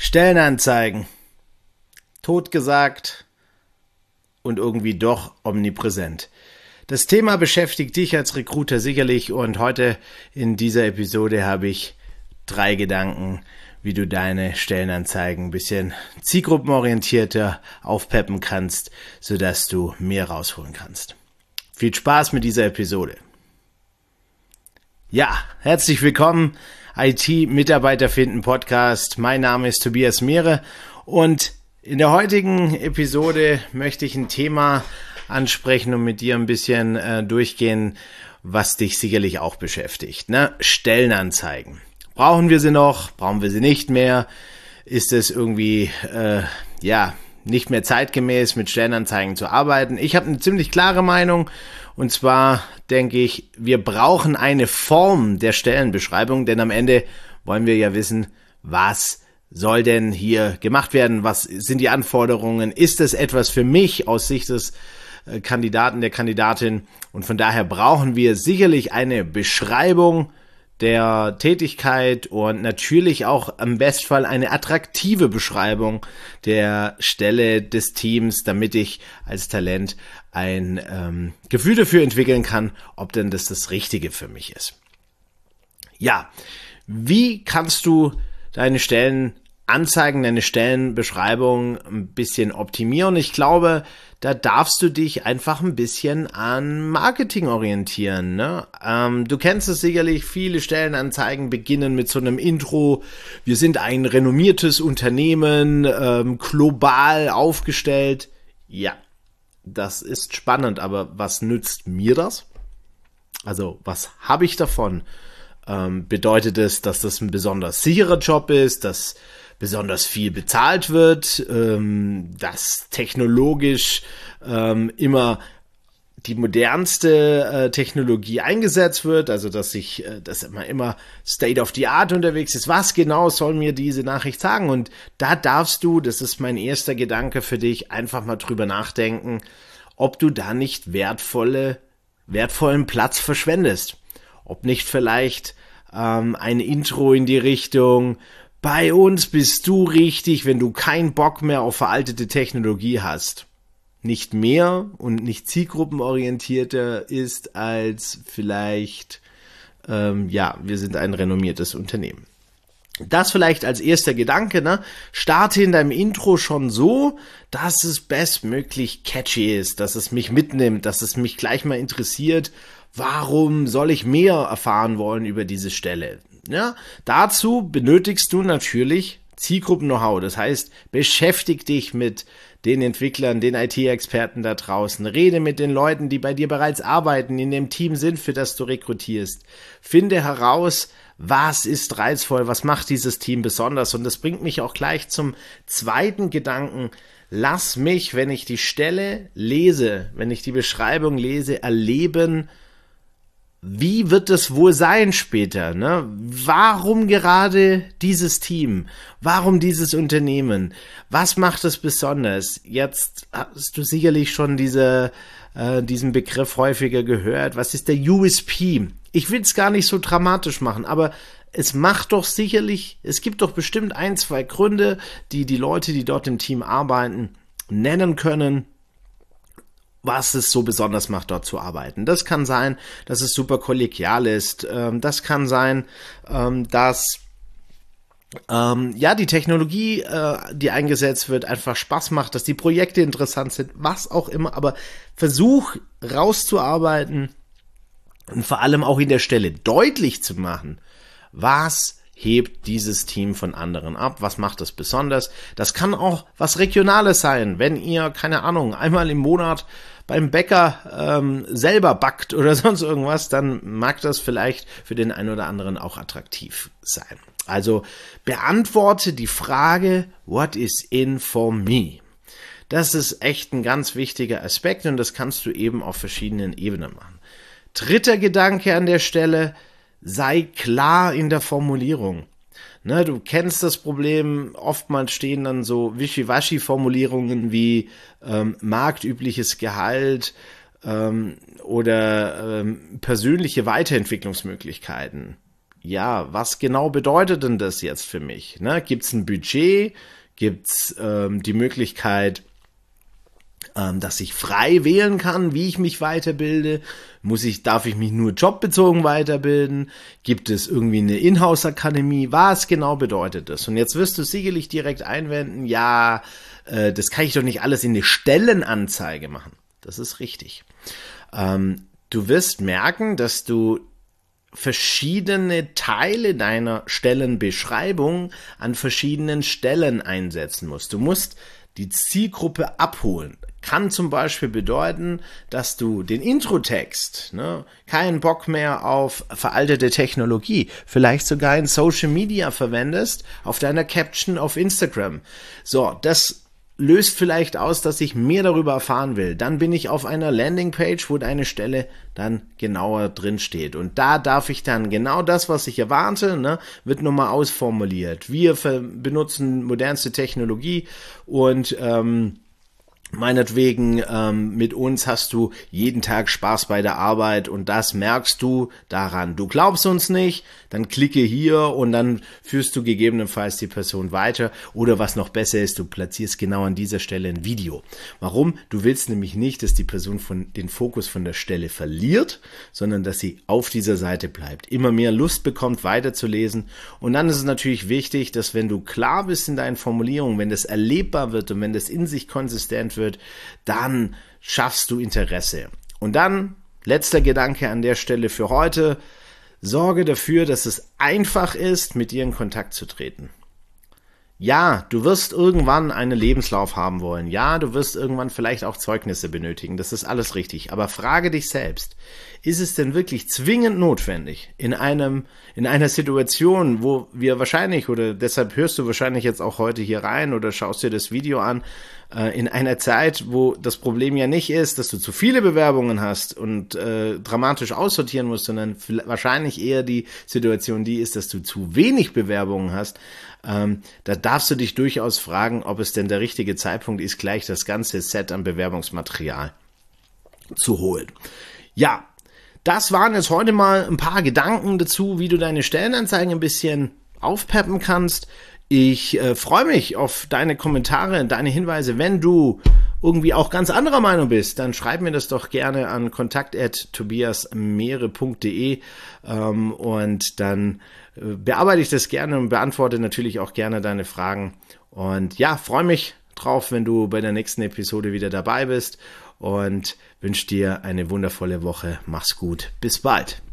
Stellenanzeigen. Totgesagt und irgendwie doch omnipräsent. Das Thema beschäftigt dich als Recruiter sicherlich und heute in dieser Episode habe ich 3 Gedanken, wie du deine Stellenanzeigen ein bisschen zielgruppenorientierter aufpeppen kannst, sodass du mehr rausholen kannst. Viel Spaß mit dieser Episode. Ja, herzlich willkommen, IT-Mitarbeiter finden Podcast. Mein Name ist Tobias Mehre und in der heutigen Episode möchte ich ein Thema ansprechen und mit dir ein bisschen durchgehen, was dich sicherlich auch beschäftigt. Stellenanzeigen. Brauchen wir sie noch? Brauchen wir sie nicht mehr? Ist es irgendwie nicht mehr zeitgemäß, mit Stellenanzeigen zu arbeiten? Ich habe eine ziemlich klare Meinung und zwar denke ich, wir brauchen eine Form der Stellenbeschreibung, denn am Ende wollen wir ja wissen, was soll denn hier gemacht werden? Was sind die Anforderungen? Ist es etwas für mich aus Sicht des Kandidaten, der Kandidatin? Und von daher brauchen wir sicherlich eine Beschreibung der Tätigkeit und natürlich auch im Bestfall eine attraktive Beschreibung der Stelle des Teams, damit ich als Talent ein Gefühl dafür entwickeln kann, ob denn das Richtige für mich ist. Ja, wie kannst du deine Stellenanzeigen, deine Stellenbeschreibung ein bisschen optimieren? Ich glaube, da darfst du dich einfach ein bisschen an Marketing orientieren. Du kennst es sicherlich, viele Stellenanzeigen beginnen mit so einem Intro. Wir sind ein renommiertes Unternehmen, global aufgestellt. Ja, das ist spannend, aber was nützt mir das? Also, was habe ich davon? Bedeutet es, dass das ein besonders sicherer Job ist, dass besonders viel bezahlt wird, dass technologisch immer die modernste Technologie eingesetzt wird, also dass immer State of the Art unterwegs ist. Was genau soll mir diese Nachricht sagen? Und da darfst du, das ist mein erster Gedanke für dich, einfach mal drüber nachdenken, ob du da nicht wertvollen Platz verschwendest. Ob nicht vielleicht ein Intro in die Richtung, bei uns bist du richtig, wenn du keinen Bock mehr auf veraltete Technologie hast. Nicht mehr und nicht zielgruppenorientierter ist als vielleicht, wir sind ein renommiertes Unternehmen. Das vielleicht als erster Gedanke, Starte in deinem Intro schon so, dass es bestmöglich catchy ist, dass es mich mitnimmt, dass es mich gleich mal interessiert. Warum soll ich mehr erfahren wollen über diese Stelle? Ja, dazu benötigst du natürlich Zielgruppen-Know-how. Das heißt, beschäftig dich mit den Entwicklern, den IT-Experten da draußen. Rede mit den Leuten, die bei dir bereits arbeiten, in dem Team sind, für das du rekrutierst. Finde heraus, was ist reizvoll, was macht dieses Team besonders. Und das bringt mich auch gleich zum zweiten Gedanken. Lass mich, wenn ich die Stelle lese, wenn ich die Beschreibung lese, erleben, wie wird es wohl sein später? Warum gerade dieses Team? Warum dieses Unternehmen? Was macht es besonders? Jetzt hast du sicherlich schon diesen Begriff häufiger gehört. Was ist der USP? Ich will es gar nicht so dramatisch machen, aber es gibt doch bestimmt 1, 2 Gründe, die Leute, die dort im Team arbeiten, nennen können, was es so besonders macht, dort zu arbeiten. Das kann sein, dass es super kollegial ist. Das kann sein, dass die Technologie, die eingesetzt wird, einfach Spaß macht, dass die Projekte interessant sind, was auch immer. Aber versuch rauszuarbeiten und vor allem auch in der Stelle deutlich zu machen, was hebt dieses Team von anderen ab? Was macht es besonders? Das kann auch was Regionales sein. Wenn ihr, keine Ahnung, einmal im Monat beim Bäcker selber backt oder sonst irgendwas, dann mag das vielleicht für den einen oder anderen auch attraktiv sein. Also beantworte die Frage, what is in for me? Das ist echt ein ganz wichtiger Aspekt und das kannst du eben auf verschiedenen Ebenen machen. Dritter Gedanke an der Stelle, sei klar in der Formulierung. Du kennst das Problem, oftmals stehen dann so Wischiwaschi-Formulierungen wie marktübliches Gehalt oder persönliche Weiterentwicklungsmöglichkeiten. ja, was genau bedeutet denn das jetzt für mich? Ne? Gibt es ein Budget? Gibt es die Möglichkeit, dass ich frei wählen kann, wie ich mich weiterbilde? Darf ich mich nur jobbezogen weiterbilden? Gibt es irgendwie eine Inhouse-Akademie? Was genau bedeutet das? Und jetzt wirst du sicherlich direkt einwenden, ja, das kann ich doch nicht alles in eine Stellenanzeige machen. Das ist richtig. Du wirst merken, dass du verschiedene Teile deiner Stellenbeschreibung an verschiedenen Stellen einsetzen musst. Du musst die Zielgruppe abholen. Kann zum Beispiel bedeuten, dass du den Introtext, keinen Bock mehr auf veraltete Technologie, vielleicht sogar in Social Media verwendest, auf deiner Caption auf Instagram. So, das löst vielleicht aus, dass ich mehr darüber erfahren will. Dann bin ich auf einer Landingpage, wo deine Stelle dann genauer drin steht. Und da darf ich dann genau das, was ich erwarte, wird nochmal ausformuliert. Wir benutzen modernste Technologie und meinetwegen, mit uns hast du jeden Tag Spaß bei der Arbeit und das merkst du daran. Du glaubst uns nicht, dann klicke hier und dann führst du gegebenenfalls die Person weiter oder was noch besser ist, du platzierst genau an dieser Stelle ein Video. Warum? Du willst nämlich nicht, dass die Person den Fokus von der Stelle verliert, sondern dass sie auf dieser Seite bleibt, immer mehr Lust bekommt, weiterzulesen. Und dann ist es natürlich wichtig, dass wenn du klar bist in deinen Formulierungen, wenn das erlebbar wird und wenn das in sich konsistent wird, dann schaffst du Interesse. Und dann, letzter Gedanke an der Stelle für heute, sorge dafür, dass es einfach ist, mit dir in Kontakt zu treten. Ja, du wirst irgendwann einen Lebenslauf haben wollen. Ja, du wirst irgendwann vielleicht auch Zeugnisse benötigen. Das ist alles richtig. Aber frage dich selbst, ist es denn wirklich zwingend notwendig in einer Situation, wo wir wahrscheinlich, oder deshalb hörst du wahrscheinlich jetzt auch heute hier rein oder schaust dir das Video an, in einer Zeit, wo das Problem ja nicht ist, dass du zu viele Bewerbungen hast und dramatisch aussortieren musst, sondern wahrscheinlich eher die Situation die ist, dass du zu wenig Bewerbungen hast. Da darfst du dich durchaus fragen, ob es denn der richtige Zeitpunkt ist, gleich das ganze Set an Bewerbungsmaterial zu holen. Ja, das waren jetzt heute mal ein paar Gedanken dazu, wie du deine Stellenanzeigen ein bisschen aufpeppen kannst. Ich freue mich auf deine Kommentare, deine Hinweise. Wenn du irgendwie auch ganz anderer Meinung bist, dann schreib mir das doch gerne an kontakt@tobiasmehre.de und dann bearbeite ich das gerne und beantworte natürlich auch gerne deine Fragen. Und ja, freue mich drauf, wenn du bei der nächsten Episode wieder dabei bist und wünsche dir eine wundervolle Woche. Mach's gut. Bis bald.